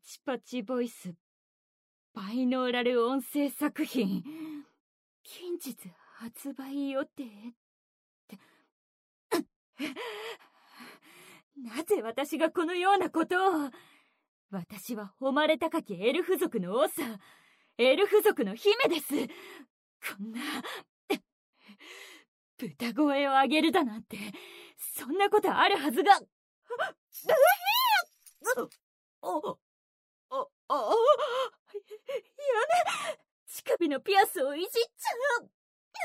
チパチボイスバイノーラル音声作品近日発売予定ってなぜ私がこのようなことを。私は誉れ高きエルフ族の長、エルフ族の姫です。こんな豚声を上げるだなんて、そんなことあるはずが。やめ乳首のピアスをいじっちゃう。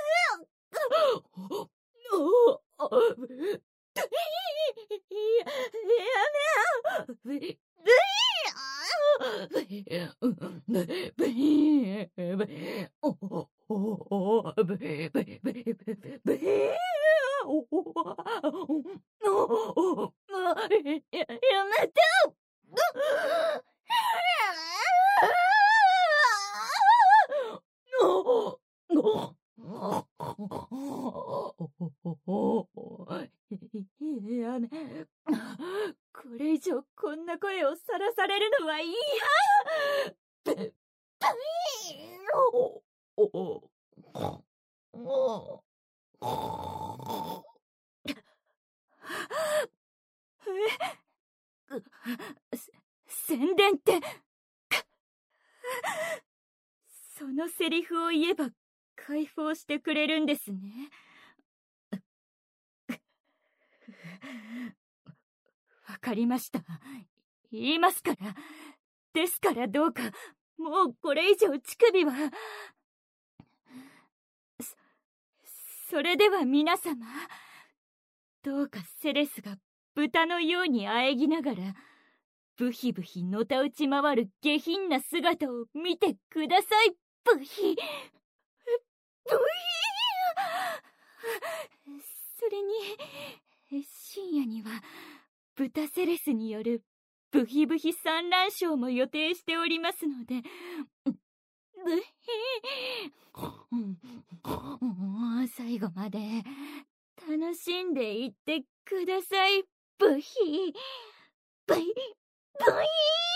やめて。これ以上こんな声をさらされるのは嫌。宣伝ってそのセリフを言えば解放してくれるんですね。わかりました。言いますから。ですからどうか、もうこれ以上乳首は。それでは皆様、どうかセレスが豚のように喘ぎながら、ブヒブヒのたうち回る下品な姿を見てください。ブヒ。それに、深夜には、豚セレスによるブヒブヒ産卵ショーも予定しておりますので、ブヒ最後まで楽しんでいってください。ブヒブヒブヒ